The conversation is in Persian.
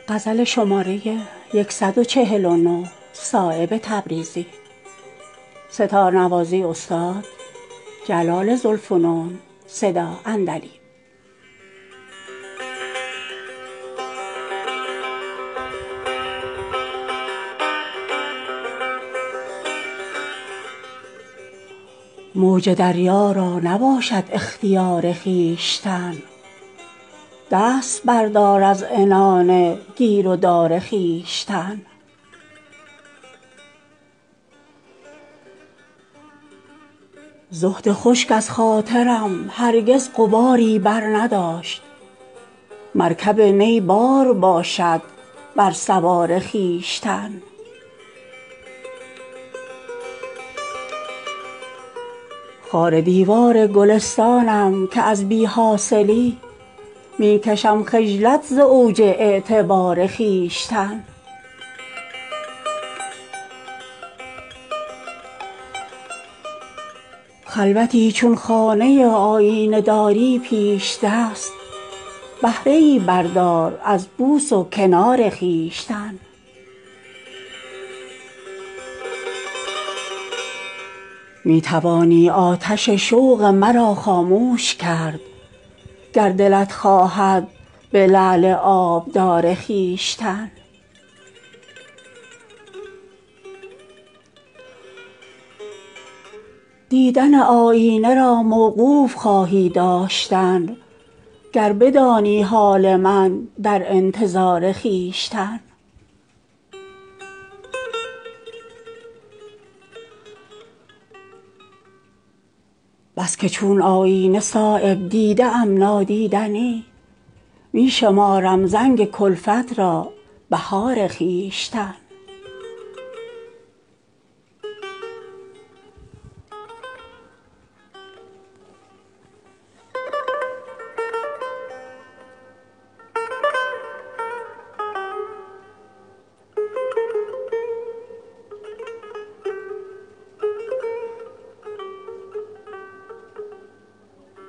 غزل شماره 149 صایب تبریزی. ستارنوازی استاد جلال ذوالفنون. صدا اندلی. موج دریا را نباشد اختیار خویشتن، دست بردار از عنان گیر و دار خویشتن. زهد خشک از خاطرم هرگز غباری بر نداشت، مرکب نی بار باشد بر سوار خویشتن. خار دیوار گلستانم که از بی حاصلی می کشم خجلت ز اوج اعتبار خویشتن. خلوتی چون خانه آیینه داری پیشدست، بهره ای بردار از بوس و کنار خویشتن. می توانی آتش شوق مرا خاموش کرد، گر دلت خواهد به لعل آبدار خویشتن. دیدن آیینه را موقوف خواهی داشتن، گر بدانی حال من در انتظار خویشتن. بس که چون آیینه صایب دیده ام نادیدنی، می شمارم زنگ کلفت را بهار خویشتن.